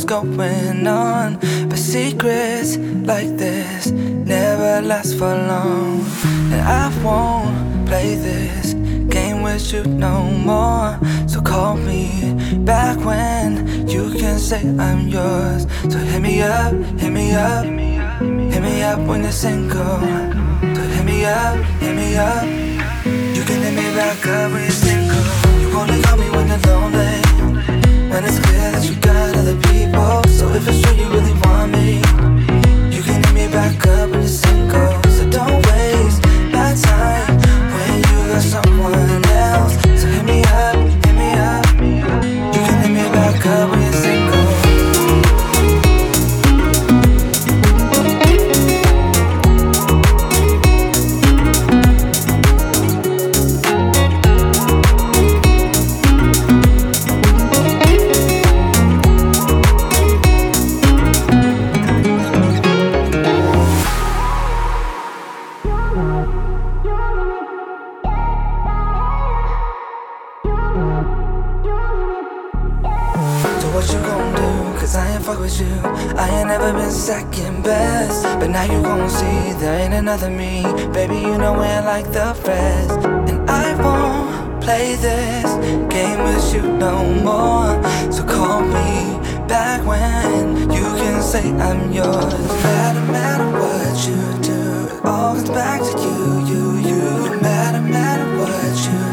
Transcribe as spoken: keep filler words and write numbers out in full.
what's going on. But secrets like this never last for long. And I won't play this game with you no more. So call me back when you can say I'm yours. So hit me up, hit me up, hit me up when you're single. So hit me up, hit me up. You can hit me back up when you're single. You wanna call me when you're lonely, when it's clear that you got other people. So if it's true you really want me, you can hit me back up when you're single. So don't waste my time when you got someone else. So hit me up, hit me up. You can hit me back up when you're single. What you gon' do? Cause I ain't fuck with you. I ain't never been second best, but now you gon' see there ain't another me. Baby, you know we ain't like the rest. And I won't play this game with you no more. So call me back when you can say I'm yours. No matter, matter what you do, it all comes back to you, you, you. No matter, matter what you do,